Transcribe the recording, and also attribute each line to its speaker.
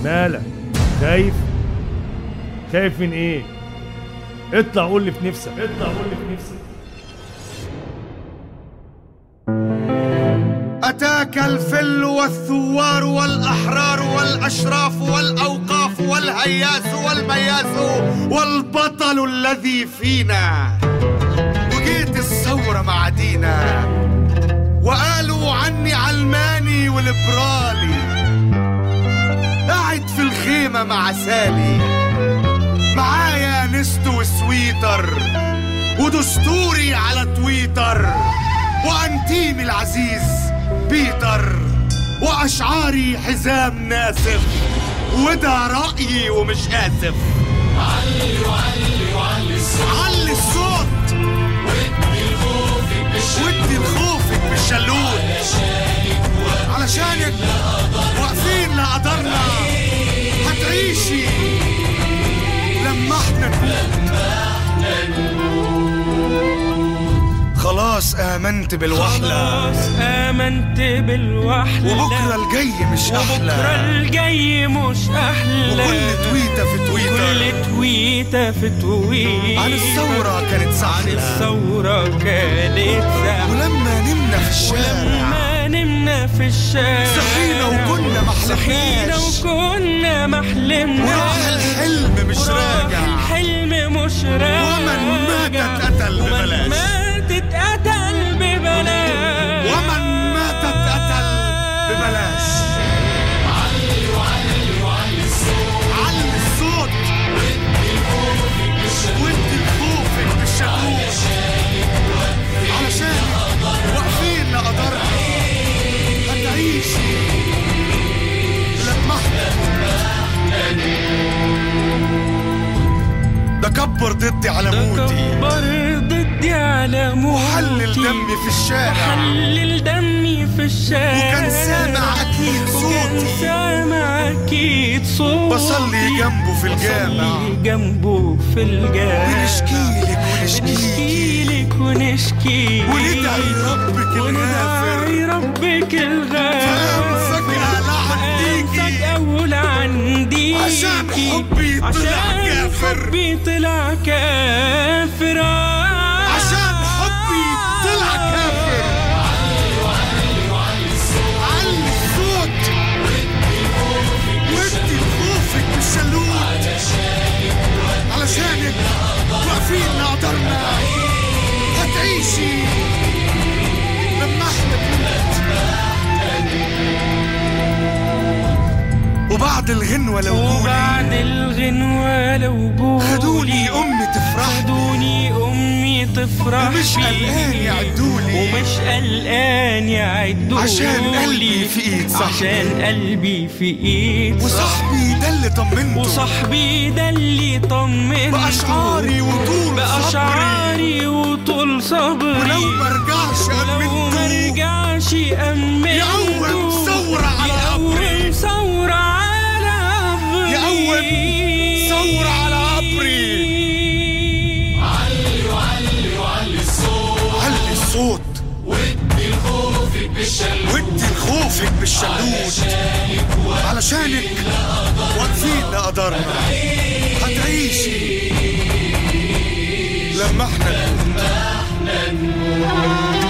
Speaker 1: مالك خايف؟ خايف من ايه؟ اطلع قول لي في نفسك، اطلع قول لي في نفسك.
Speaker 2: أتاك الفل والثوار والأحرار والأشراف والأوقاف والهياس والمياس والبطل الذي فينا، وجيت الثورة مع دينا وقالوا عني علماني وليبرالي، قاعد في الخيمة مع سالي معايا نست وسويتر ودستوري على تويتر وأنتيمي العزيز بيتر وأشعاري حزام ناسف، وده رأيي ومش آسف.
Speaker 3: علي وعلي وعلي الصوت،
Speaker 2: علي الصوت ودي لخوفك بالشلوت، علشانك واقفين لقدرنا، هتعيشي لما احنا خلاص آمنت بالوحلة،
Speaker 4: خلاص آمنت بالوحلة،
Speaker 2: وبكرة الجاي مش أحلى،
Speaker 4: وبكرة الجاي مش أحلى،
Speaker 2: وكل تويتة في تويتر،
Speaker 4: كل تويتة في تويتر
Speaker 2: عن الثورة كانت سهلة،
Speaker 4: عن الثورة كانت سهلة،
Speaker 2: ولما نمنا في الشارع،
Speaker 4: ولما نمنا في الشارع
Speaker 2: صحينا وكنا محلمناش،
Speaker 4: صحينا وكنا محلمناش،
Speaker 2: وراح الحلم مش راجع،
Speaker 4: الحلم مش راجع،
Speaker 2: ومن مات اتقتل ببلاش،
Speaker 4: اتقتل ببلاش،
Speaker 2: ومن مات اتقتل ببلاش.
Speaker 3: علي وعلي وعلي الصوت،
Speaker 2: علي الصوت وادي لخوفك بالشلوت، علشان واقفين لقدرنا، هتعيشي لما ده كبر ضدي على موتي،
Speaker 4: كبر ضدي على موتي،
Speaker 2: وحلل دمي في الشارع،
Speaker 4: وحلل دمي في الشارع،
Speaker 2: وكان سامع أكيد صوتي،
Speaker 4: وكان سامع أكيد صوتي،
Speaker 2: بصلي جنبه في الجامع،
Speaker 4: بصلي جنبه في الجامع،
Speaker 2: ونشكيلك ونشكيلك
Speaker 4: ونشكي
Speaker 2: وندعي ربك الغافر،
Speaker 4: وندعي ربك الغافر،
Speaker 2: فجأة لعنديكي،
Speaker 4: فجأة ولعنديكي،
Speaker 2: عشان حبي طلع كافر،
Speaker 4: حبي طلع كافر،
Speaker 2: عشان حبي طلع كافر.
Speaker 3: علي وعلي وعلي الصوت،
Speaker 2: علي الصوت ودي لخوفك بالشلوت، علشانك واقفين لقدرنا، هتعيشي لما احنا بنموت. وبعد الغنوة لو جولي،
Speaker 4: وبعد الغنوة لو جولي،
Speaker 2: خدوني أمي تفرح،
Speaker 4: خدوني أمي تفرح،
Speaker 2: ومش قلقان يعدولي،
Speaker 4: ومش قلقان يعدولي،
Speaker 2: عشان قلبي في إيد صاحبي،
Speaker 4: عشان قلبي في إيد
Speaker 2: وصاحبي ده اللي طمنته،
Speaker 4: وصاحبي ده اللي طمنته،
Speaker 2: بأشعاري وطول
Speaker 4: بأشعاري وطول صبري،
Speaker 2: ولو مرجعش أمنته، يقوم ثورة على قبري،
Speaker 4: ثورة على قبري،
Speaker 2: يقوم ثورة على قبري.
Speaker 3: علي وعلي وعلي الصوت،
Speaker 2: علي الصوت
Speaker 3: ودي لخوفك بالشلوت،
Speaker 2: ودي لخوفك بالشلوت، علشانك واقفين لقدرنا، هتعيشي لما احنا نموت.